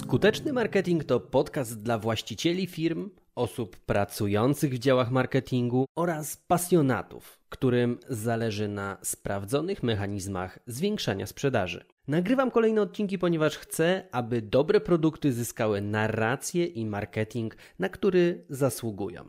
Skuteczny marketing to podcast dla właścicieli firm, osób pracujących w działach marketingu oraz pasjonatów, którym zależy na sprawdzonych mechanizmach zwiększania sprzedaży. Nagrywam kolejne odcinki, ponieważ chcę, aby dobre produkty zyskały narrację i marketing, na który zasługują.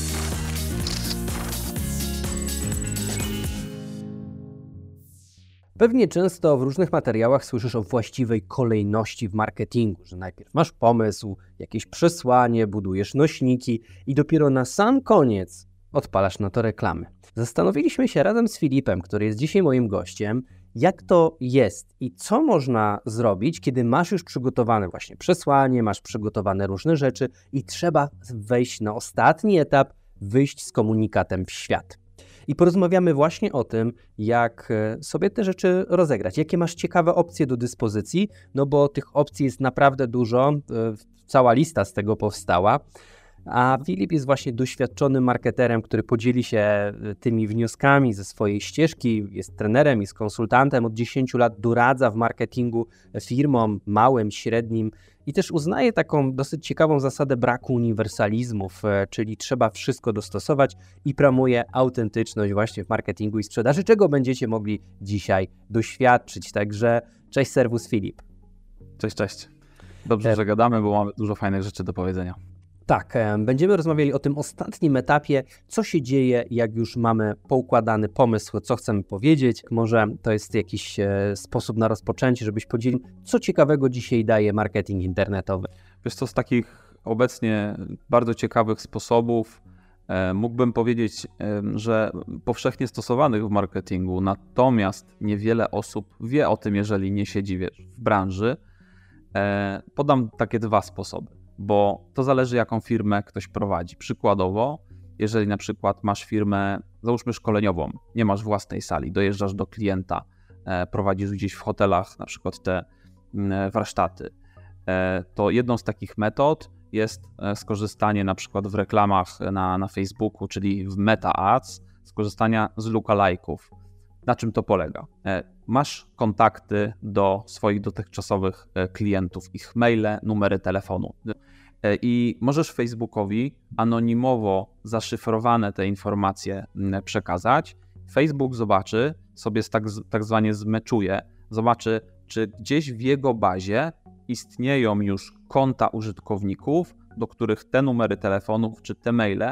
Pewnie często w różnych materiałach słyszysz o właściwej kolejności w marketingu, że najpierw masz pomysł, jakieś przesłanie, budujesz nośniki i dopiero na sam koniec odpalasz na to reklamy. Zastanowiliśmy się razem z Filipem, który jest dzisiaj moim gościem, jak to jest i co można zrobić, kiedy masz już przygotowane właśnie przesłanie, masz przygotowane różne rzeczy i trzeba wejść na ostatni etap, wyjść z komunikatem w świat. I porozmawiamy właśnie o tym, jak sobie te rzeczy rozegrać, jakie masz ciekawe opcje do dyspozycji, no bo tych opcji jest naprawdę dużo, cała lista z tego powstała, a Filip jest właśnie doświadczonym marketerem, który podzieli się tymi wnioskami ze swojej ścieżki, jest trenerem, jest konsultantem, od 10 lat doradza w marketingu firmom małym, średnim i też uznaje taką dosyć ciekawą zasadę braku uniwersalizmów, czyli trzeba wszystko dostosować i promuje autentyczność właśnie w marketingu i sprzedaży, czego będziecie mogli dzisiaj doświadczyć. Także cześć, serwus Filip. Cześć. Dobrze, że gadamy, bo mamy dużo fajnych rzeczy do powiedzenia. Tak, będziemy rozmawiali o tym ostatnim etapie, co się dzieje, jak już mamy poukładany pomysł, co chcemy powiedzieć. Może to jest jakiś sposób na rozpoczęcie, żebyś podzielił, co ciekawego dzisiaj daje marketing internetowy. Wiesz co, z takich obecnie bardzo ciekawych sposobów mógłbym powiedzieć, że powszechnie stosowanych w marketingu, natomiast niewiele osób wie o tym, jeżeli nie siedzi w branży. Podam takie dwa sposoby. Bo to zależy, jaką firmę ktoś prowadzi. Przykładowo, jeżeli na przykład masz firmę, załóżmy szkoleniową, nie masz własnej sali, dojeżdżasz do klienta, prowadzisz gdzieś w hotelach na przykład te warsztaty, to jedną z takich metod jest skorzystanie na przykład w reklamach na Facebooku, czyli w Meta Ads, skorzystania z lookalike'ów. Na czym to polega? Masz kontakty do swoich dotychczasowych klientów, ich maile, numery telefonu i możesz Facebookowi anonimowo zaszyfrowane te informacje przekazać. Facebook zobaczy, sobie tak zwanie zmeczuje, zobaczy, czy gdzieś w jego bazie istnieją już konta użytkowników, do których te numery telefonów czy te maile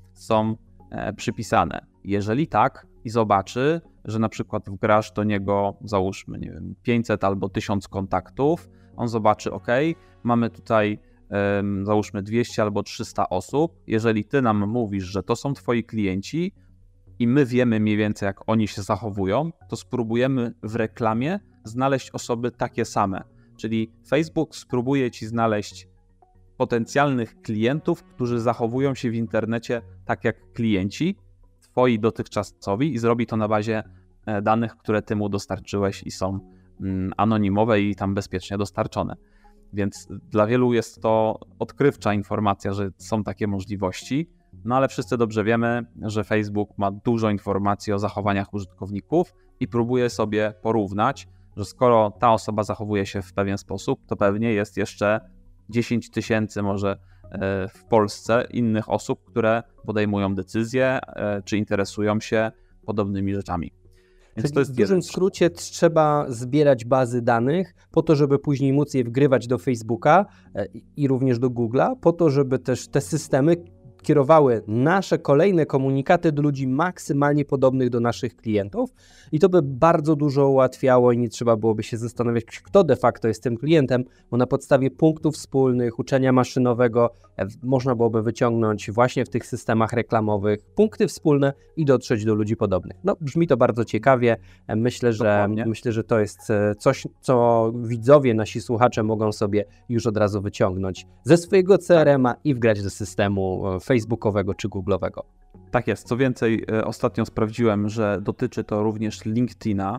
są przypisane. Jeżeli tak i zobaczy, że na przykład wgrasz do niego, załóżmy, 500 albo 1000 kontaktów, on zobaczy, ok, mamy tutaj załóżmy 200 albo 300 osób, jeżeli ty nam mówisz, że to są twoi klienci i my wiemy mniej więcej, jak oni się zachowują, to spróbujemy w reklamie znaleźć osoby takie same, czyli Facebook spróbuje ci znaleźć potencjalnych klientów, którzy zachowują się w internecie tak jak klienci twoi dotychczasowi i zrobi to na bazie danych, które ty mu dostarczyłeś i są anonimowe i tam bezpiecznie dostarczone. Więc dla wielu jest to odkrywcza informacja, że są takie możliwości, no ale wszyscy dobrze wiemy, że Facebook ma dużo informacji o zachowaniach użytkowników i próbuje sobie porównać, że skoro ta osoba zachowuje się w pewien sposób, to pewnie jest jeszcze 10 000 może w Polsce innych osób, które podejmują decyzje czy interesują się podobnymi rzeczami. Więc to jest w dużym skrócie trzeba zbierać bazy danych po to, żeby później móc je wgrywać do Facebooka i również do Google'a, po to, żeby też te systemy kierowały nasze kolejne komunikaty do ludzi maksymalnie podobnych do naszych klientów i to by bardzo dużo ułatwiało i nie trzeba byłoby się zastanawiać, kto de facto jest tym klientem, bo na podstawie punktów wspólnych, uczenia maszynowego można byłoby wyciągnąć właśnie w tych systemach reklamowych punkty wspólne i dotrzeć do ludzi podobnych. No, brzmi to bardzo ciekawie. Myślę, że to jest coś, co widzowie, nasi słuchacze mogą sobie już od razu wyciągnąć ze swojego CRM-a i wgrać do systemu facebookowego czy google'owego. Tak jest. Co więcej, ostatnio sprawdziłem, że dotyczy to również LinkedIna,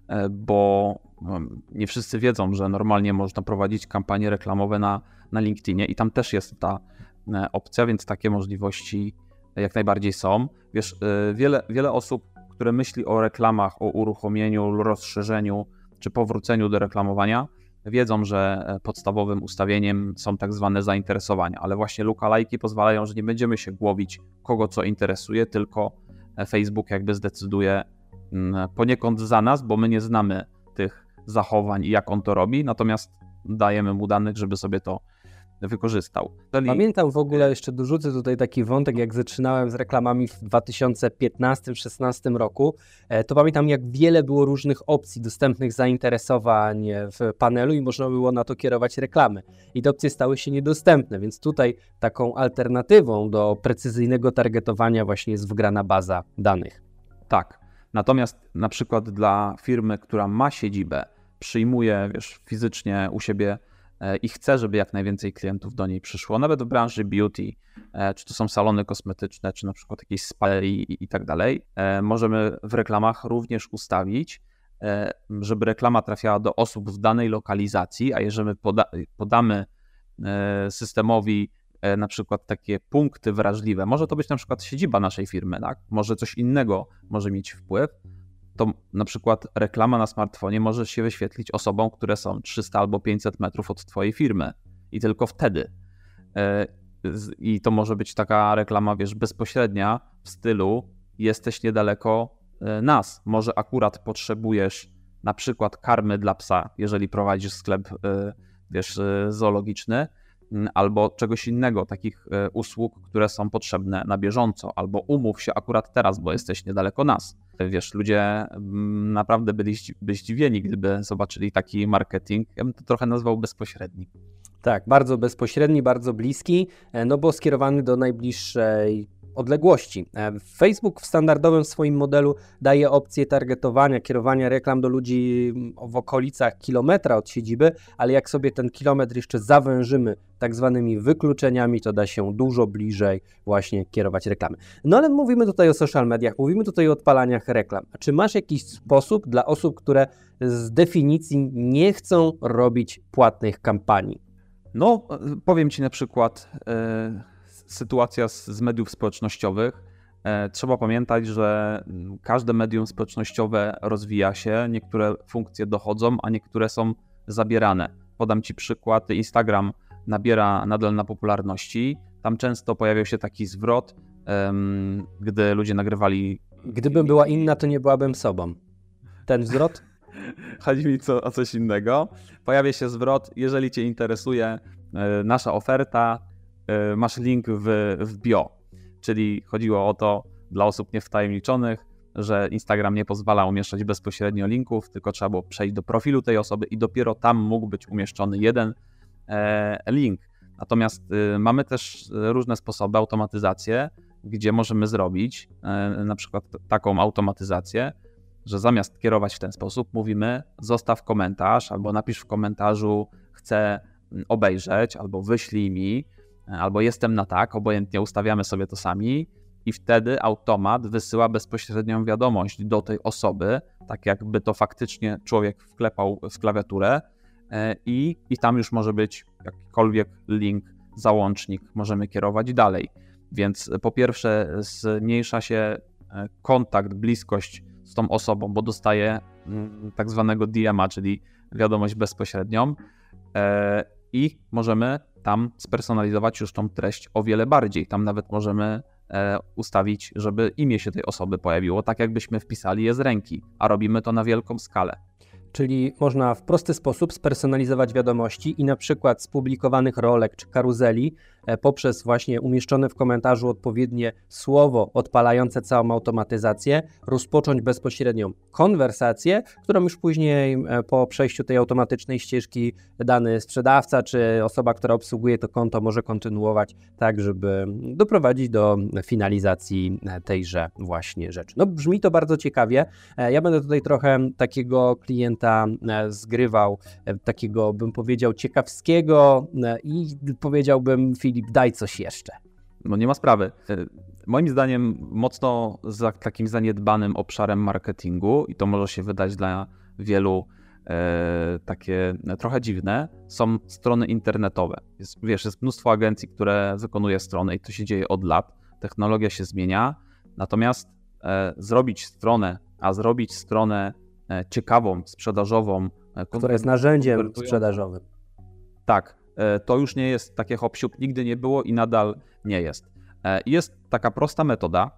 bo nie wszyscy wiedzą, że normalnie można prowadzić kampanie reklamowe na LinkedInie i tam też jest ta opcja, więc takie możliwości jak najbardziej są. Wiesz, wiele osób, które myśli o reklamach, o uruchomieniu, rozszerzeniu czy powróceniu do reklamowania, wiedzą, że podstawowym ustawieniem są tak zwane zainteresowania, ale właśnie lookalike'i pozwalają, że nie będziemy się głowić, kogo co interesuje, tylko Facebook jakby zdecyduje poniekąd za nas, bo my nie znamy tych zachowań i jak on to robi, natomiast dajemy mu danych, żeby sobie to wykorzystał. Pamiętam w ogóle, jeszcze dorzucę tutaj taki wątek, jak zaczynałem z reklamami w 2015-16 roku, to pamiętam, jak wiele było różnych opcji dostępnych zainteresowań w panelu i można było na to kierować reklamy. I te opcje stały się niedostępne, więc tutaj taką alternatywą do precyzyjnego targetowania właśnie jest wgrana baza danych. Tak, natomiast na przykład dla firmy, która ma siedzibę, przyjmuje fizycznie u siebie i chce, żeby jak najwięcej klientów do niej przyszło, nawet w branży beauty, czy to są salony kosmetyczne, czy na przykład jakieś spa i tak dalej, możemy w reklamach również ustawić, żeby reklama trafiała do osób w danej lokalizacji, a jeżeli podamy systemowi na przykład takie punkty wrażliwe, może to być na przykład siedziba naszej firmy, tak? Może coś innego może mieć wpływ, to na przykład reklama na smartfonie może się wyświetlić osobom, które są 300 albo 500 metrów od twojej firmy i tylko wtedy. I to może być taka reklama, bezpośrednia w stylu jesteś niedaleko nas. Może akurat potrzebujesz na przykład karmy dla psa, jeżeli prowadzisz sklep, zoologiczny, albo czegoś innego, takich usług, które są potrzebne na bieżąco, albo umów się akurat teraz, bo jesteś niedaleko nas. Ludzie naprawdę byli zdziwieni, gdyby zobaczyli taki marketing. Ja bym to trochę nazwał bezpośredni. Tak, bardzo bezpośredni, bardzo bliski, no bo skierowany do najbliższej odległości. Facebook w standardowym swoim modelu daje opcję targetowania, kierowania reklam do ludzi w okolicach kilometra od siedziby, ale jak sobie ten kilometr jeszcze zawężymy tak zwanymi wykluczeniami, to da się dużo bliżej właśnie kierować reklamy. No ale mówimy tutaj o social mediach, mówimy tutaj o odpalaniach reklam. A czy masz jakiś sposób dla osób, które z definicji nie chcą robić płatnych kampanii? No, powiem Ci na przykład sytuacja z mediów społecznościowych. Trzeba pamiętać, że każde medium społecznościowe rozwija się, niektóre funkcje dochodzą, a niektóre są zabierane. Podam Ci przykład, Instagram nabiera nadal na popularności. Tam często pojawiał się taki zwrot, gdy ludzie nagrywali... Gdybym była inna, to nie byłabym sobą. Ten zwrot? Chodzi mi o coś innego. Pojawia się zwrot, jeżeli Cię interesuje nasza oferta, masz link w bio. Czyli chodziło o to dla osób niewtajemniczonych, że Instagram nie pozwala umieszczać bezpośrednio linków, tylko trzeba było przejść do profilu tej osoby i dopiero tam mógł być umieszczony jeden link. Natomiast mamy też różne sposoby, automatyzacje, gdzie możemy zrobić na przykład taką automatyzację, że zamiast kierować w ten sposób, mówimy zostaw komentarz albo napisz w komentarzu chcę obejrzeć, albo wyślij mi, albo jestem na tak, obojętnie ustawiamy sobie to sami i wtedy automat wysyła bezpośrednią wiadomość do tej osoby, tak jakby to faktycznie człowiek wklepał w klawiaturę i tam już może być jakikolwiek link, załącznik, możemy kierować dalej. Więc po pierwsze zmniejsza się kontakt, bliskość z tą osobą, bo dostaje tak zwanego DM-a, czyli wiadomość bezpośrednią i możemy tam spersonalizować już tą treść o wiele bardziej. Tam nawet możemy ustawić, żeby imię się tej osoby pojawiło, tak jakbyśmy wpisali je z ręki, a robimy to na wielką skalę. Czyli można w prosty sposób spersonalizować wiadomości i na przykład z publikowanych rolek czy karuzeli poprzez właśnie umieszczone w komentarzu odpowiednie słowo odpalające całą automatyzację rozpocząć bezpośrednią konwersację, którą już później po przejściu tej automatycznej ścieżki dany sprzedawca czy osoba, która obsługuje to konto może kontynuować tak, żeby doprowadzić do finalizacji tejże właśnie rzeczy. No brzmi to bardzo ciekawie. Ja będę tutaj trochę takiego klienta zgrywał, takiego bym powiedział ciekawskiego i powiedziałbym Filip, daj coś jeszcze. No nie ma sprawy. Moim zdaniem mocno za takim zaniedbanym obszarem marketingu i to może się wydać dla wielu takie trochę dziwne, są strony internetowe. Jest mnóstwo agencji, które wykonuje strony i to się dzieje od lat. Technologia się zmienia, natomiast zrobić stronę ciekawą, sprzedażową, Które jest narzędziem konwertują. sprzedażowym. Tak, to już nie jest takie hop-siup, nigdy nie było i nadal nie jest. Jest taka prosta metoda,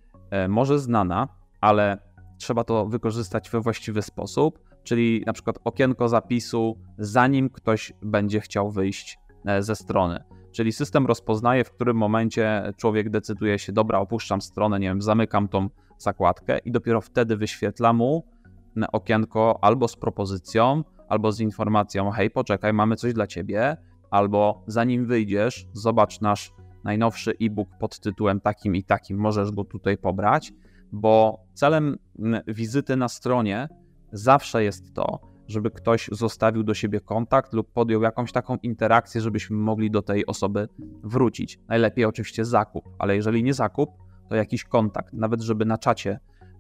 może znana, ale trzeba to wykorzystać we właściwy sposób, czyli na przykład okienko zapisu, zanim ktoś będzie chciał wyjść ze strony. Czyli system rozpoznaje, w którym momencie człowiek decyduje się, dobra, opuszczam stronę, nie wiem, zamykam tą zakładkę i dopiero wtedy wyświetla mu okienko albo z propozycją, albo z informacją, hej, poczekaj, mamy coś dla ciebie, albo zanim wyjdziesz, zobacz nasz najnowszy e-book pod tytułem takim i takim, możesz go tutaj pobrać, bo celem wizyty na stronie zawsze jest to, żeby ktoś zostawił do siebie kontakt lub podjął jakąś taką interakcję, żebyśmy mogli do tej osoby wrócić. Najlepiej oczywiście zakup, ale jeżeli nie zakup, to jakiś kontakt, nawet żeby na czacie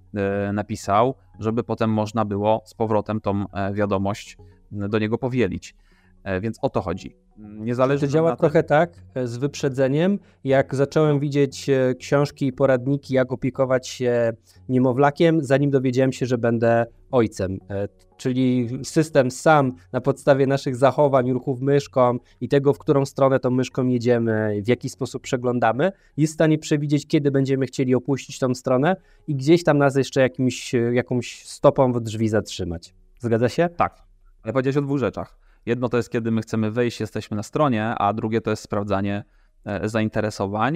napisał, żeby potem można było z powrotem tą wiadomość do niego powielić. Więc o to chodzi. To działa trochę tak, z wyprzedzeniem, jak zacząłem widzieć książki i poradniki, jak opiekować się niemowlakiem, zanim dowiedziałem się, że będę ojcem. Czyli system sam na podstawie naszych zachowań, ruchów myszką i tego, w którą stronę tą myszką jedziemy, w jaki sposób przeglądamy, jest w stanie przewidzieć, kiedy będziemy chcieli opuścić tą stronę i gdzieś tam nas jeszcze jakąś stopą w drzwi zatrzymać. Zgadza się? Tak. Ale powiedziałeś o dwóch rzeczach. Jedno to jest, kiedy my chcemy wejść, jesteśmy na stronie, a drugie to jest sprawdzanie zainteresowań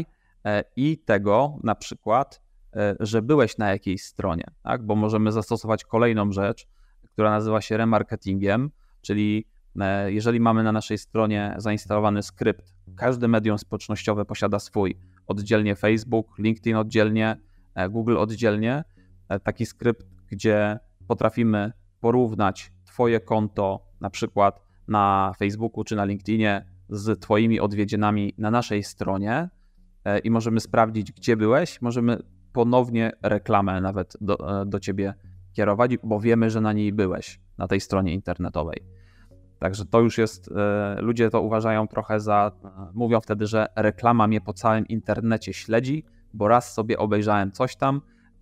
i tego na przykład, że byłeś na jakiejś stronie, tak? Bo możemy zastosować kolejną rzecz, która nazywa się remarketingiem, czyli jeżeli mamy na naszej stronie zainstalowany skrypt, każde medium społecznościowe posiada swój, oddzielnie Facebook, LinkedIn oddzielnie, Google oddzielnie, taki skrypt, gdzie potrafimy porównać Twoje konto na przykład na Facebooku czy na LinkedInie z Twoimi odwiedzinami na naszej stronie i możemy sprawdzić, gdzie byłeś, możemy ponownie reklamę nawet do Ciebie kierować, bo wiemy, że na niej byłeś, na tej stronie internetowej. Także to już jest, ludzie to uważają trochę mówią wtedy, że reklama mnie po całym internecie śledzi, bo raz sobie obejrzałem coś tam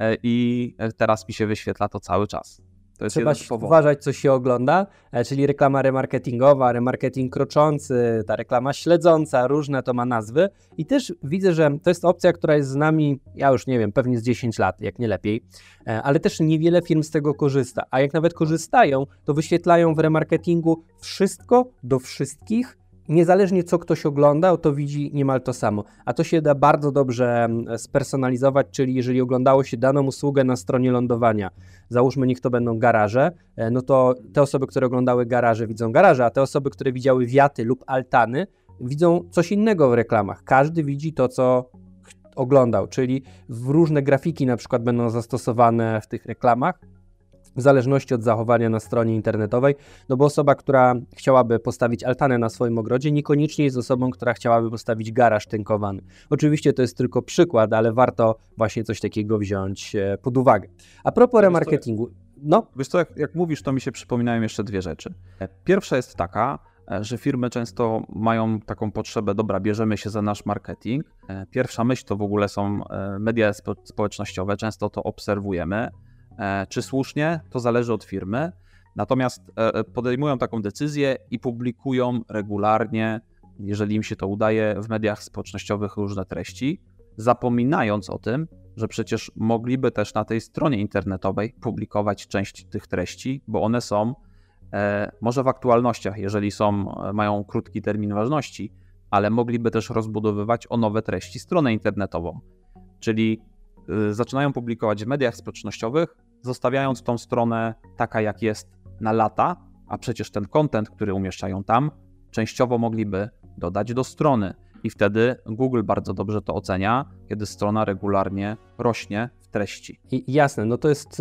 i teraz mi się wyświetla to cały czas. To jest Trzeba uważać, co się ogląda, czyli reklama remarketingowa, remarketing kroczący, ta reklama śledząca, różne to ma nazwy i też widzę, że to jest opcja, która jest z nami, ja już nie wiem, pewnie z 10 lat, jak nie lepiej, ale też niewiele firm z tego korzysta, a jak nawet korzystają, to wyświetlają w remarketingu wszystko do wszystkich, niezależnie co ktoś oglądał, to widzi niemal to samo. A to się da bardzo dobrze spersonalizować, czyli jeżeli oglądało się daną usługę na stronie lądowania, załóżmy, niech to będą garaże, no to te osoby, które oglądały garaże, widzą garaże, a te osoby, które widziały wiaty lub altany, widzą coś innego w reklamach. Każdy widzi to, co oglądał, czyli różne grafiki na przykład będą zastosowane w tych reklamach, w zależności od zachowania na stronie internetowej, no bo osoba, która chciałaby postawić altanę na swoim ogrodzie, niekoniecznie jest osobą, która chciałaby postawić garaż tynkowany. Oczywiście to jest tylko przykład, ale warto właśnie coś takiego wziąć pod uwagę. A propos remarketingu, no. Wiesz co, jak mówisz, to mi się przypominają jeszcze dwie rzeczy. Pierwsza jest taka, że firmy często mają taką potrzebę, dobra, bierzemy się za nasz marketing. Pierwsza myśl to w ogóle są media społecznościowe, często to obserwujemy. Czy słusznie? To zależy od firmy. Natomiast podejmują taką decyzję i publikują regularnie, jeżeli im się to udaje, w mediach społecznościowych różne treści, zapominając o tym, że przecież mogliby też na tej stronie internetowej publikować część tych treści, bo one są może w aktualnościach, jeżeli mają krótki termin ważności, ale mogliby też rozbudowywać o nowe treści stronę internetową. Czyli zaczynają publikować w mediach społecznościowych, zostawiając tą stronę taka, jak jest na lata, a przecież ten content, który umieszczają tam, częściowo mogliby dodać do strony i wtedy Google bardzo dobrze to ocenia, kiedy strona regularnie rośnie w treści. Jasne, no to jest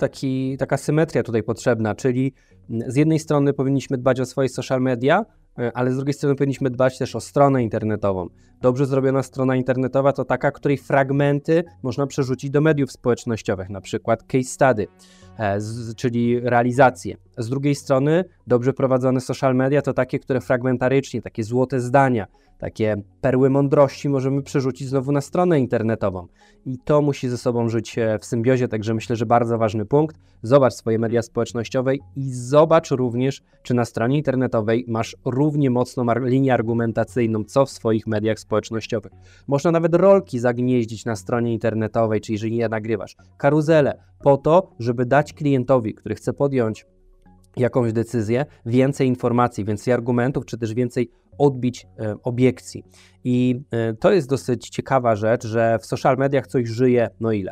taka symetria tutaj potrzebna, czyli z jednej strony powinniśmy dbać o swoje social media, ale z drugiej strony powinniśmy dbać też o stronę internetową. Dobrze zrobiona strona internetowa to taka, której fragmenty można przerzucić do mediów społecznościowych, na przykład case study. czyli realizację. Z drugiej strony dobrze prowadzone social media to takie, które fragmentarycznie, takie złote zdania, takie perły mądrości możemy przerzucić znowu na stronę internetową. I to musi ze sobą żyć w symbiozie, także myślę, że bardzo ważny punkt. Zobacz swoje media społecznościowe i zobacz również, czy na stronie internetowej masz równie mocną linię argumentacyjną, co w swoich mediach społecznościowych. Można nawet rolki zagnieździć na stronie internetowej, czy jeżeli je nagrywasz, karuzele, po to, żeby dać klientowi, który chce podjąć jakąś decyzję, więcej informacji, więcej argumentów, czy też więcej odbić obiekcji. I to jest dosyć ciekawa rzecz, że w social mediach coś żyje, no ile?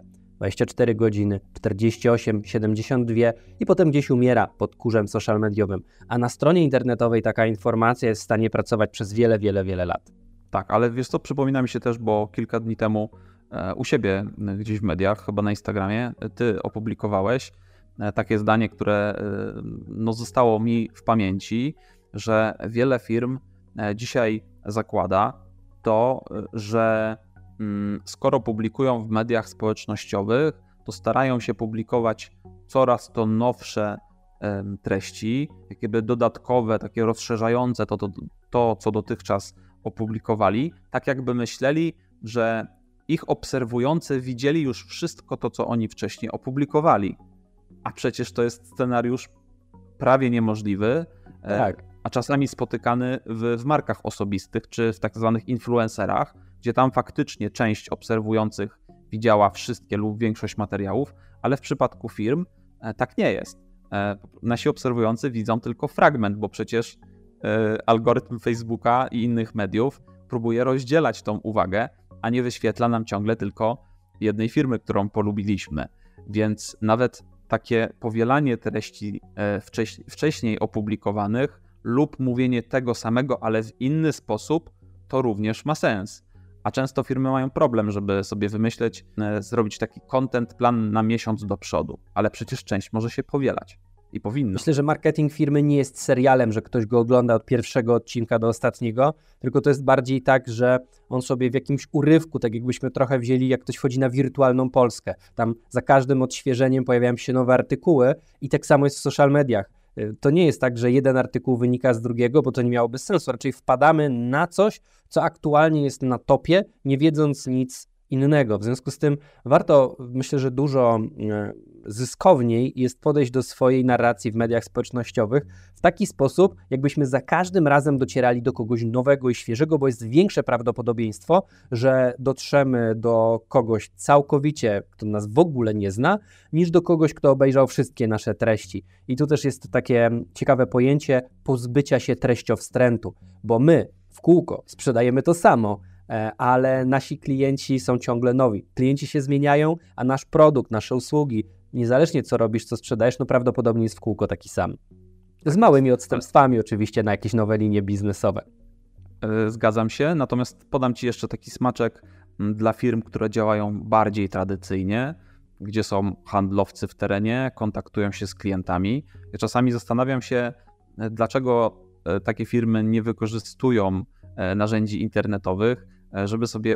24 godziny, 48, 72 i potem gdzieś umiera pod kurzem social mediowym. A na stronie internetowej taka informacja jest w stanie pracować przez wiele, wiele, wiele lat. Tak, ale wiesz co, przypomina mi się też, bo kilka dni temu u siebie gdzieś w mediach, chyba na Instagramie, ty opublikowałeś takie zdanie, które zostało mi w pamięci, że wiele firm dzisiaj zakłada to, że skoro publikują w mediach społecznościowych, to starają się publikować coraz to nowsze treści, jakby dodatkowe, takie rozszerzające to, co dotychczas opublikowali, tak jakby myśleli, że ich obserwujący widzieli już wszystko to, co oni wcześniej opublikowali. A przecież to jest scenariusz prawie niemożliwy, tak, a czasami spotykany w markach osobistych czy w tak zwanych influencerach, gdzie tam faktycznie część obserwujących widziała wszystkie lub większość materiałów, ale w przypadku firm tak nie jest. Nasi obserwujący widzą tylko fragment, bo przecież algorytm Facebooka i innych mediów próbuje rozdzielać tą uwagę, a nie wyświetla nam ciągle tylko jednej firmy, którą polubiliśmy. Więc nawet takie powielanie treści wcześniej opublikowanych lub mówienie tego samego, ale w inny sposób, to również ma sens. A często firmy mają problem, żeby sobie wymyśleć, zrobić taki content plan na miesiąc do przodu, ale przecież część może się powielać i powinno. Myślę, że marketing firmy nie jest serialem, że ktoś go ogląda od pierwszego odcinka do ostatniego, tylko to jest bardziej tak, że on sobie w jakimś urywku, tak jakbyśmy trochę wzięli, jak ktoś wchodzi na wirtualną Polskę. Tam za każdym odświeżeniem pojawiają się nowe artykuły i tak samo jest w social mediach. To nie jest tak, że jeden artykuł wynika z drugiego, bo to nie miałoby sensu. Raczej wpadamy na coś, co aktualnie jest na topie, nie wiedząc nic innego. W związku z tym warto, myślę, że dużo zyskowniej jest podejść do swojej narracji w mediach społecznościowych w taki sposób, jakbyśmy za każdym razem docierali do kogoś nowego i świeżego, bo jest większe prawdopodobieństwo, że dotrzemy do kogoś całkowicie, kto nas w ogóle nie zna, niż do kogoś, kto obejrzał wszystkie nasze treści. I tu też jest takie ciekawe pojęcie pozbycia się treściowstrętu, bo my w kółko sprzedajemy to samo, ale nasi klienci są ciągle nowi. Klienci się zmieniają, a nasz produkt, nasze usługi, niezależnie co robisz, co sprzedajesz, no prawdopodobnie jest w kółko taki sam. Z małymi odstępstwami oczywiście na jakieś nowe linie biznesowe. Zgadzam się, natomiast podam Ci jeszcze taki smaczek dla firm, które działają bardziej tradycyjnie, gdzie są handlowcy w terenie, kontaktują się z klientami. Ja czasami zastanawiam się, dlaczego takie firmy nie wykorzystują narzędzi internetowych, żeby sobie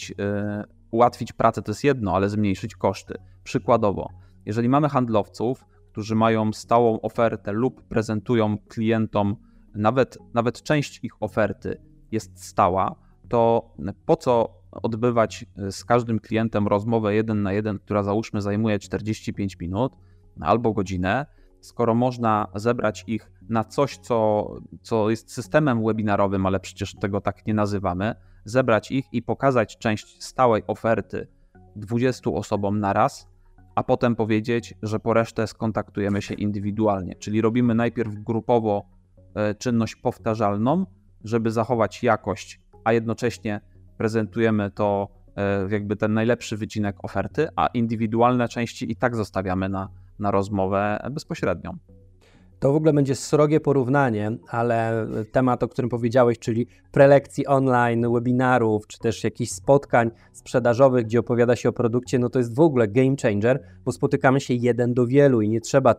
ułatwić pracę, to jest jedno, ale zmniejszyć koszty. Przykładowo, jeżeli mamy handlowców, którzy mają stałą ofertę lub prezentują klientom, nawet część ich oferty jest stała, to po co odbywać z każdym klientem rozmowę 1 na 1, która załóżmy zajmuje 45 minut albo godzinę, skoro można zebrać ich na coś, co jest systemem webinarowym, ale przecież tego tak nie nazywamy, zebrać ich i pokazać część stałej oferty 20 osobom naraz, a potem powiedzieć, że po resztę skontaktujemy się indywidualnie. Czyli robimy najpierw grupowo czynność powtarzalną, żeby zachować jakość, a jednocześnie prezentujemy to jakby ten najlepszy wycinek oferty, a indywidualne części i tak zostawiamy na rozmowę bezpośrednią. To w ogóle będzie srogie porównanie, ale temat, o którym powiedziałeś, czyli prelekcji online, webinarów, czy też jakichś spotkań sprzedażowych, gdzie opowiada się o produkcie, no to jest w ogóle game changer, bo spotykamy się jeden do wielu i nie trzeba tam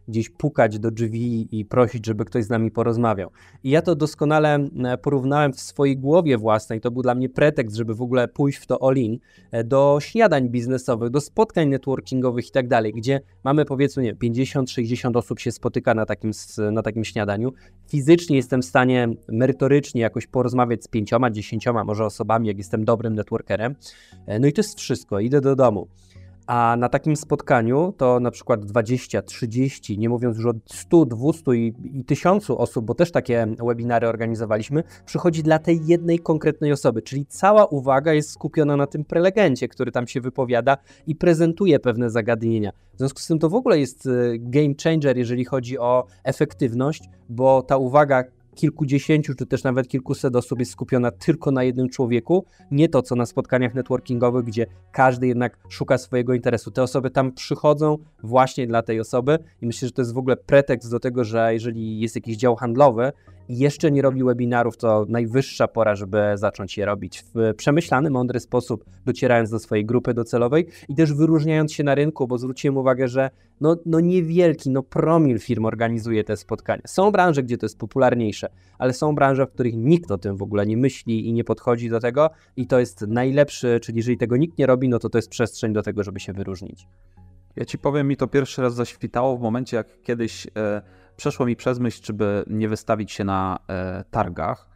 gdzieś pukać do drzwi i prosić, żeby ktoś z nami porozmawiał. I ja to doskonale porównałem w swojej głowie własnej, to był dla mnie pretekst, żeby w ogóle pójść w to all-in, do śniadań biznesowych, do spotkań networkingowych i tak dalej, gdzie mamy powiedzmy 50-60 osób się spotyka na takim śniadaniu. Fizycznie jestem w stanie merytorycznie jakoś porozmawiać z 5-10 może osobami, jak jestem dobrym networkerem. No i to jest wszystko, idę do domu. A na takim spotkaniu to na przykład 20, 30, nie mówiąc już o 100, 200 i 1000 osób, bo też takie webinary organizowaliśmy, przychodzi dla tej jednej konkretnej osoby, czyli cała uwaga jest skupiona na tym prelegencie, który tam się wypowiada i prezentuje pewne zagadnienia. W związku z tym to w ogóle jest game changer, jeżeli chodzi o efektywność, bo ta uwaga kilkudziesięciu, czy też nawet kilkuset osób jest skupiona tylko na jednym człowieku, nie to, co na spotkaniach networkingowych, gdzie każdy jednak szuka swojego interesu. Te osoby tam przychodzą właśnie dla tej osoby i myślę, że to jest w ogóle pretekst do tego, że jeżeli jest jakiś dział handlowy i jeszcze nie robi webinarów, to najwyższa pora, żeby zacząć je robić w przemyślany, mądry sposób, docierając do swojej grupy docelowej i też wyróżniając się na rynku, bo zwróciłem uwagę, że niewielki, promil firm organizuje te spotkania. Są branże, gdzie to jest popularniejsze, ale są branże, w których nikt o tym w ogóle nie myśli i nie podchodzi do tego i to jest najlepszy, czyli jeżeli tego nikt nie robi, to jest przestrzeń do tego, żeby się wyróżnić. Ja ci powiem, mi to pierwszy raz zaświtało w momencie, jak kiedyś przeszło mi przez myśl, czy by nie wystawić się na targach.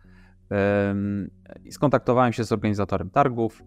I skontaktowałem się z organizatorem targów.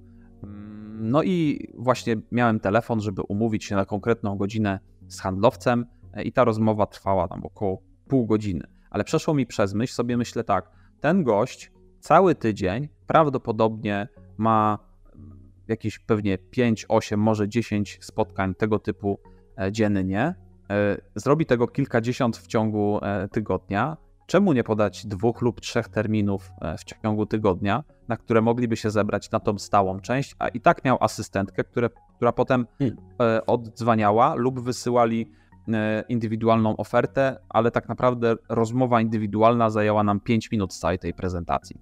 No i właśnie miałem telefon, żeby umówić się na konkretną godzinę z handlowcem i ta rozmowa trwała tam około pół godziny. Ale przeszło mi przez myśl, sobie myślę tak, ten gość cały tydzień prawdopodobnie ma jakieś pewnie 5, 8, może 10 spotkań tego typu dziennie. Zrobi tego kilkadziesiąt w ciągu tygodnia. Czemu nie podać 2 lub 3 terminów w ciągu tygodnia, na które mogliby się zebrać na tą stałą część, a i tak miał asystentkę, która potem oddzwaniała lub wysyłali indywidualną ofertę, ale tak naprawdę rozmowa indywidualna zajęła nam 5 minut z całej tej prezentacji.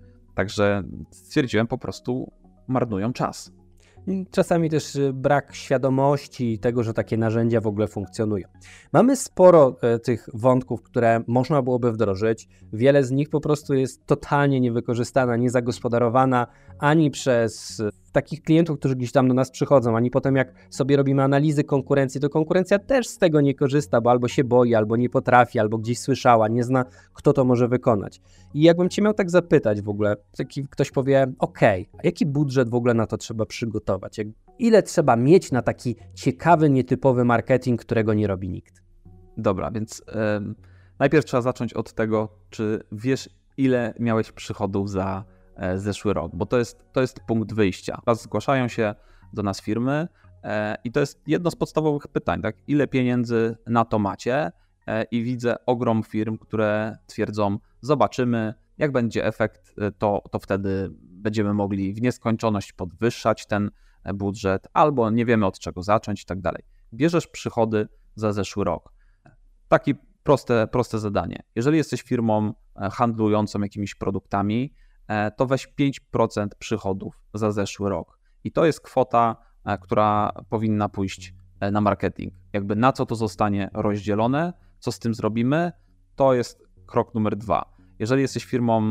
Także stwierdziłem, po prostu marnują czas. Czasami też brak świadomości tego, że takie narzędzia w ogóle funkcjonują. Mamy sporo tych wątków, które można byłoby wdrożyć. Wiele z nich po prostu jest totalnie niewykorzystana, niezagospodarowana ani przez takich klientów, którzy gdzieś tam do nas przychodzą, ani potem jak sobie robimy analizy konkurencji, to konkurencja też z tego nie korzysta, bo albo się boi, albo nie potrafi, albo gdzieś słyszała, nie zna, kto to może wykonać. I jakbym cię miał tak zapytać w ogóle, ktoś powie, a jaki budżet w ogóle na to trzeba przygotować? Ile trzeba mieć na taki ciekawy, nietypowy marketing, którego nie robi nikt? Dobra, więc najpierw trzeba zacząć od tego, czy wiesz, ile miałeś przychodów za zeszły rok, bo to jest punkt wyjścia. Raz zgłaszają się do nas firmy i to jest jedno z podstawowych pytań, tak? Ile pieniędzy na to macie? I widzę ogrom firm, które twierdzą, zobaczymy, jak będzie efekt, to wtedy będziemy mogli w nieskończoność podwyższać ten budżet, albo nie wiemy od czego zacząć i tak dalej. Bierzesz przychody za zeszły rok. Takie proste zadanie. Jeżeli jesteś firmą handlującą jakimiś produktami, to weź 5% przychodów za zeszły rok. I to jest kwota, która powinna pójść na marketing. Jakby na co to zostanie rozdzielone, co z tym zrobimy, to jest krok numer 2. Jeżeli jesteś firmą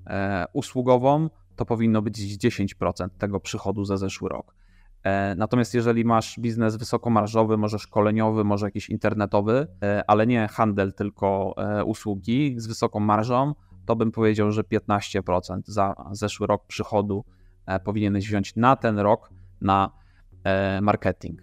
usługową, to powinno być 10% tego przychodu za zeszły rok. Natomiast jeżeli masz biznes wysokomarżowy, może szkoleniowy, może jakiś internetowy, ale nie handel, tylko usługi z wysoką marżą, to bym powiedział, że 15% za zeszły rok przychodu powinieneś wziąć na ten rok na marketing.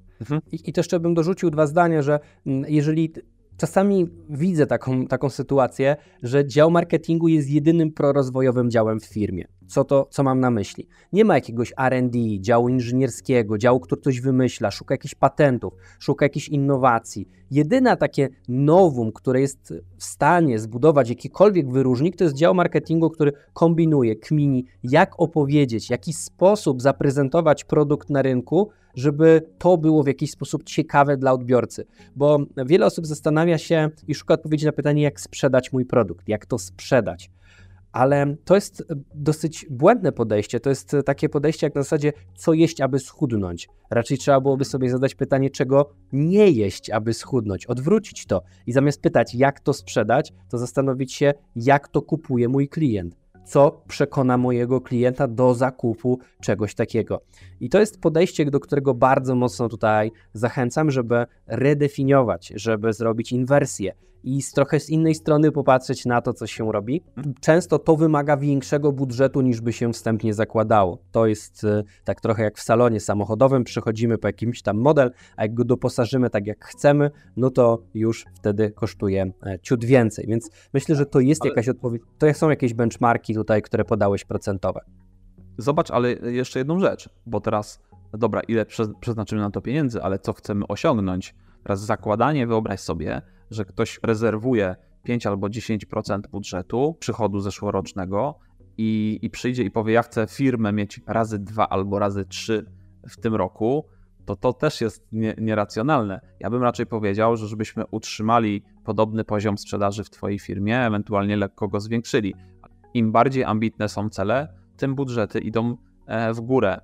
I też jeszcze bym dorzucił 2 zdania, że jeżeli czasami widzę taką sytuację, że dział marketingu jest jedynym prorozwojowym działem w firmie. Co mam na myśli? Nie ma jakiegoś R&D, działu inżynierskiego, działu, który coś wymyśla, szuka jakichś patentów, szuka jakichś innowacji. Jedyne takie novum, które jest w stanie zbudować jakikolwiek wyróżnik, to jest dział marketingu, który kombinuje, kmini, jak opowiedzieć, jaki sposób zaprezentować produkt na rynku, żeby to było w jakiś sposób ciekawe dla odbiorcy. Bo wiele osób zastanawia się i szuka odpowiedzi na pytanie, jak sprzedać mój produkt, jak to sprzedać. Ale to jest dosyć błędne podejście. To jest takie podejście jak na zasadzie, co jeść, aby schudnąć. Raczej trzeba byłoby sobie zadać pytanie, czego nie jeść, aby schudnąć. Odwrócić to i zamiast pytać, jak to sprzedać, to zastanowić się, jak to kupuje mój klient. Co przekona mojego klienta do zakupu czegoś takiego. I to jest podejście, do którego bardzo mocno tutaj zachęcam, żeby redefiniować, żeby zrobić inwersję i trochę z innej strony popatrzeć na to, co się robi. Często to wymaga większego budżetu, niż by się wstępnie zakładało. To jest tak trochę jak w salonie samochodowym, przychodzimy po jakimś tam model, a jak go doposażymy tak jak chcemy, no to już wtedy kosztuje ciut więcej. Więc myślę, że to jest jakaś odpowiedź, to są jakieś benchmarki tutaj, które podałeś procentowe. Zobacz, ale jeszcze jedną rzecz, bo teraz, dobra, ile przeznaczymy na to pieniędzy, ale co chcemy osiągnąć? Teraz zakładanie, wyobraź sobie, że ktoś rezerwuje 5 albo 10% budżetu, przychodu zeszłorocznego i przyjdzie i powie, ja chcę firmę mieć razy 2 albo razy 3 w tym roku, to też jest nieracjonalne. Ja bym raczej powiedział, że żebyśmy utrzymali podobny poziom sprzedaży w twojej firmie, ewentualnie lekko go zwiększyli. Im bardziej ambitne są cele, tym budżety idą w górę.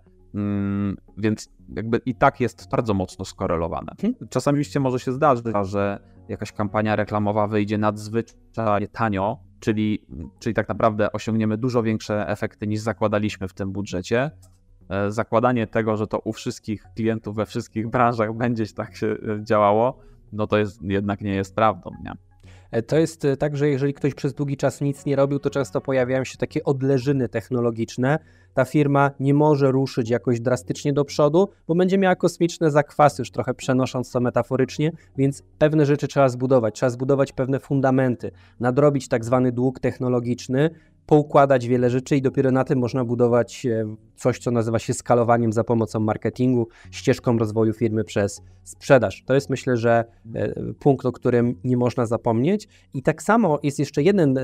Więc jakby i tak jest bardzo mocno skorelowane. Czasami oczywiście może się zdarzyć, że jakaś kampania reklamowa wyjdzie nadzwyczajnie tanio, czyli tak naprawdę osiągniemy dużo większe efekty niż zakładaliśmy w tym budżecie. Zakładanie tego, że to u wszystkich klientów we wszystkich branżach będzie tak się działało, no to jednak nie jest prawdą, nie? To jest tak, że jeżeli ktoś przez długi czas nic nie robił, to często pojawiają się takie odleżyny technologiczne. Ta firma nie może ruszyć jakoś drastycznie do przodu, bo będzie miała kosmiczne zakwasy, już trochę przenosząc to metaforycznie, więc pewne rzeczy trzeba zbudować pewne fundamenty, nadrobić tak zwany dług technologiczny, poukładać wiele rzeczy i dopiero na tym można budować coś, co nazywa się skalowaniem za pomocą marketingu, ścieżką rozwoju firmy przez sprzedaż. To jest, myślę, że punkt, o którym nie można zapomnieć. I tak samo jest jeszcze jeden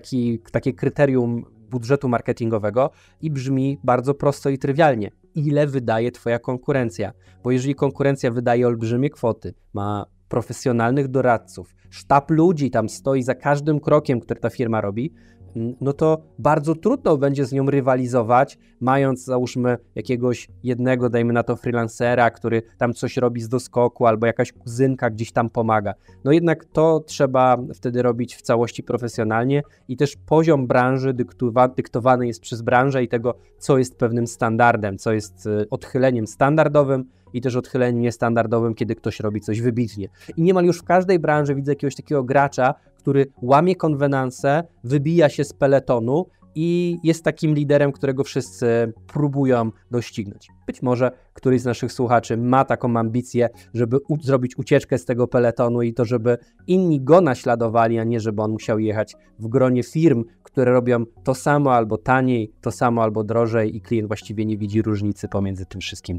takie kryterium budżetu marketingowego i brzmi bardzo prosto i trywialnie. Ile wydaje twoja konkurencja? Bo jeżeli konkurencja wydaje olbrzymie kwoty, ma profesjonalnych doradców, sztab ludzi tam stoi za każdym krokiem, który ta firma robi, no to bardzo trudno będzie z nią rywalizować, mając załóżmy jakiegoś jednego, dajmy na to freelancera, który tam coś robi z doskoku, albo jakaś kuzynka gdzieś tam pomaga. No jednak to trzeba wtedy robić w całości profesjonalnie i też poziom branży dyktowany jest przez branżę i tego, co jest pewnym standardem, co jest odchyleniem standardowym i też odchyleniem niestandardowym, kiedy ktoś robi coś wybitnie. I niemal już w każdej branży widzę jakiegoś takiego gracza, który łamie konwenanse, wybija się z peletonu i jest takim liderem, którego wszyscy próbują doścignąć. Być może któryś z naszych słuchaczy ma taką ambicję, żeby zrobić ucieczkę z tego peletonu i to, żeby inni go naśladowali, a nie żeby on musiał jechać w gronie firm, które robią to samo albo taniej, to samo albo drożej i klient właściwie nie widzi różnicy pomiędzy tym wszystkim,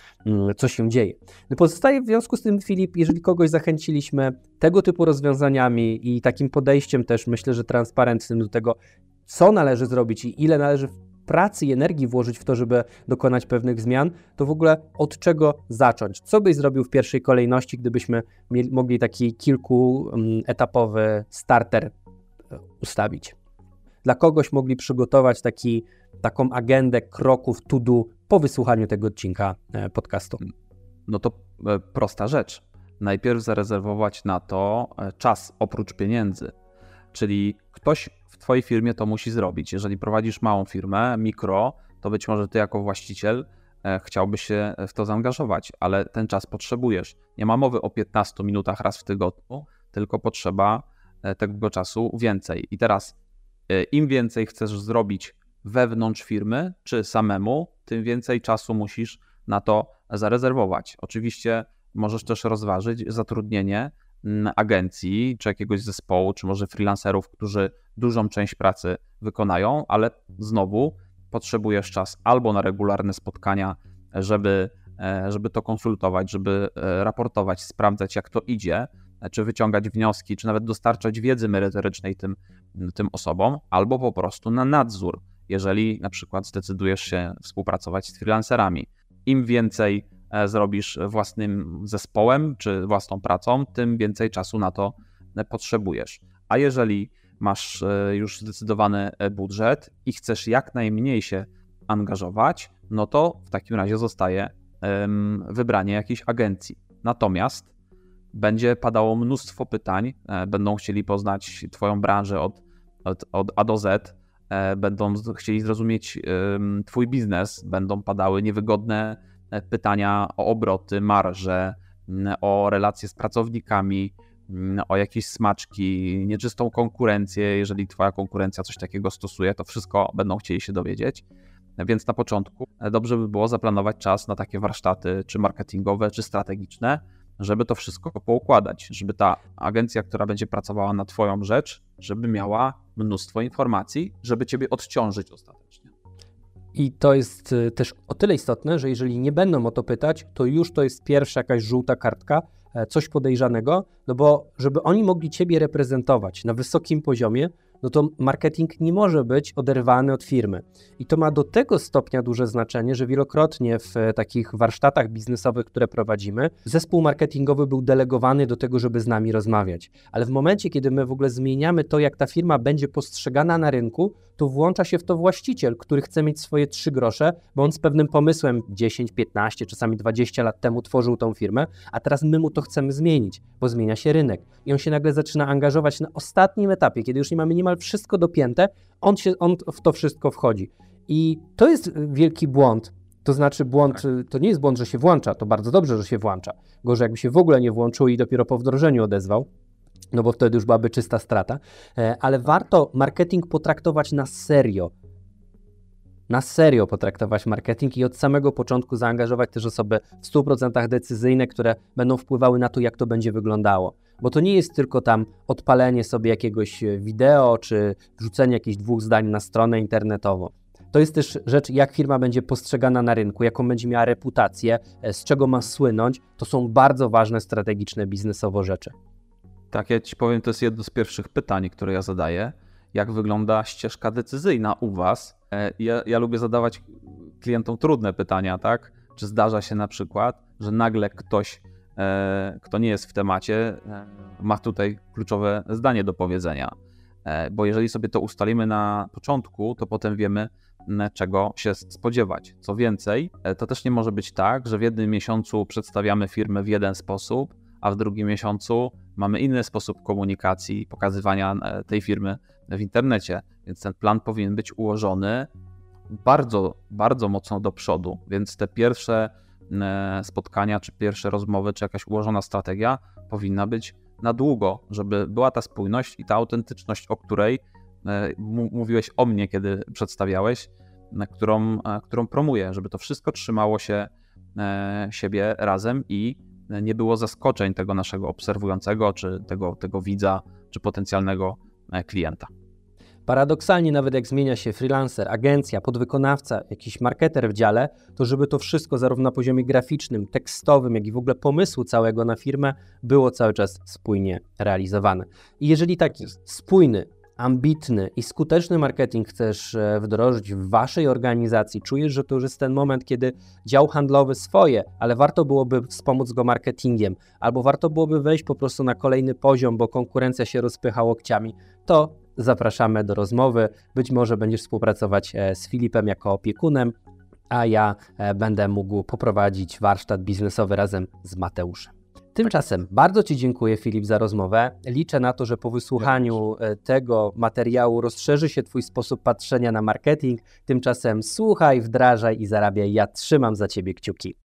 co się dzieje. Pozostaje w związku z tym, Filip, jeżeli kogoś zachęciliśmy tego typu rozwiązaniami i takim podejściem też, myślę, że transparentnym do tego, co należy zrobić i ile należy pracy i energii włożyć w to, żeby dokonać pewnych zmian, to w ogóle od czego zacząć? Co byś zrobił w pierwszej kolejności, gdybyśmy mogli taki kilkuetapowy starter ustawić? Dla kogoś mogli przygotować taką agendę kroków to do po wysłuchaniu tego odcinka podcastu? No to prosta rzecz. Najpierw zarezerwować na to czas oprócz pieniędzy. Czyli ktoś w twojej firmie to musi zrobić. Jeżeli prowadzisz małą firmę, mikro, to być może ty jako właściciel chciałbyś się w to zaangażować, ale ten czas potrzebujesz. Nie ma mowy o 15 minutach raz w tygodniu, tylko potrzeba tego czasu więcej. I teraz im więcej chcesz zrobić wewnątrz firmy, czy samemu, tym więcej czasu musisz na to zarezerwować. Oczywiście możesz też rozważyć zatrudnienie agencji, czy jakiegoś zespołu, czy może freelancerów, którzy dużą część pracy wykonają, ale znowu potrzebujesz czas albo na regularne spotkania, żeby to konsultować, żeby raportować, sprawdzać, jak to idzie, czy wyciągać wnioski, czy nawet dostarczać wiedzy merytorycznej tym osobom, albo po prostu na nadzór, jeżeli na przykład zdecydujesz się współpracować z freelancerami. Im więcej zrobisz własnym zespołem czy własną pracą, tym więcej czasu na to potrzebujesz. A jeżeli masz już zdecydowany budżet i chcesz jak najmniej się angażować, no to w takim razie zostaje wybranie jakiejś agencji. Natomiast będzie padało mnóstwo pytań, będą chcieli poznać Twoją branżę od A do Z, będą chcieli zrozumieć Twój biznes, będą padały niewygodne pytania o obroty, marże, o relacje z pracownikami, o jakieś smaczki, nieczystą konkurencję. Jeżeli Twoja konkurencja coś takiego stosuje, to wszystko będą chcieli się dowiedzieć. Więc na początku dobrze by było zaplanować czas na takie warsztaty, czy marketingowe, czy strategiczne, żeby to wszystko poukładać, żeby ta agencja, która będzie pracowała na Twoją rzecz, żeby miała mnóstwo informacji, żeby Ciebie odciążyć ostatecznie. I to jest też o tyle istotne, że jeżeli nie będą o to pytać, to już to jest pierwsza jakaś żółta kartka, coś podejrzanego, no bo żeby oni mogli Ciebie reprezentować na wysokim poziomie, no to marketing nie może być oderwany od firmy. I to ma do tego stopnia duże znaczenie, że wielokrotnie w takich warsztatach biznesowych, które prowadzimy, zespół marketingowy był delegowany do tego, żeby z nami rozmawiać. Ale w momencie, kiedy my w ogóle zmieniamy to, jak ta firma będzie postrzegana na rynku, to włącza się w to właściciel, który chce mieć swoje 3 grosze, bo on z pewnym pomysłem 10, 15, czasami 20 lat temu tworzył tą firmę, a teraz my mu to chcemy zmienić, bo zmienia się rynek. I on się nagle zaczyna angażować na ostatnim etapie, kiedy już nie mamy niemal wszystko dopięte, on w to wszystko wchodzi. I to jest wielki błąd. To znaczy błąd, to nie jest błąd, że się włącza, to bardzo dobrze, że się włącza. Gorzej jakby się w ogóle nie włączył i dopiero po wdrożeniu odezwał, no bo wtedy już byłaby czysta strata. Ale warto marketing potraktować na serio. Na serio potraktować marketing i od samego początku zaangażować też osoby w 100% decyzyjne, które będą wpływały na to, jak to będzie wyglądało. Bo to nie jest tylko tam odpalenie sobie jakiegoś wideo, czy wrzucenie jakichś 2 zdań na stronę internetową. To jest też rzecz, jak firma będzie postrzegana na rynku, jaką będzie miała reputację, z czego ma słynąć. To są bardzo ważne, strategiczne, biznesowo rzeczy. Tak, ja Ci powiem, to jest jedno z pierwszych pytań, które ja zadaję. Jak wygląda ścieżka decyzyjna u Was? Ja lubię zadawać klientom trudne pytania, tak? Czy zdarza się na przykład, że nagle ktoś, kto nie jest w temacie, ma tutaj kluczowe zdanie do powiedzenia? Bo jeżeli sobie to ustalimy na początku, to potem wiemy, czego się spodziewać. Co więcej, to też nie może być tak, że w jednym miesiącu przedstawiamy firmę w jeden sposób, a w drugim miesiącu mamy inny sposób komunikacji, pokazywania tej firmy w internecie. Więc ten plan powinien być ułożony bardzo, bardzo mocno do przodu. Więc te pierwsze spotkania, czy pierwsze rozmowy, czy jakaś ułożona strategia powinna być na długo, żeby była ta spójność i ta autentyczność, o której mówiłeś o mnie, kiedy przedstawiałeś, którą promuję, żeby to wszystko trzymało się siebie razem i nie było zaskoczeń tego naszego obserwującego, czy tego widza, czy potencjalnego klienta. Paradoksalnie nawet jak zmienia się freelancer, agencja, podwykonawca, jakiś marketer w dziale, to żeby to wszystko zarówno na poziomie graficznym, tekstowym, jak i w ogóle pomysłu całego na firmę było cały czas spójnie realizowane. I jeżeli taki spójny, ambitny i skuteczny marketing chcesz wdrożyć w Waszej organizacji, czujesz, że to już jest ten moment, kiedy dział handlowy swoje, ale warto byłoby wspomóc go marketingiem, albo warto byłoby wejść po prostu na kolejny poziom, bo konkurencja się rozpycha łokciami, to zapraszamy do rozmowy. Być może będziesz współpracować z Filipem jako opiekunem, a ja będę mógł poprowadzić warsztat biznesowy razem z Mateuszem. Tymczasem bardzo Ci dziękuję, Filip, za rozmowę. Liczę na to, że po wysłuchaniu tego materiału rozszerzy się Twój sposób patrzenia na marketing. Tymczasem słuchaj, wdrażaj i zarabiaj. Ja trzymam za Ciebie kciuki.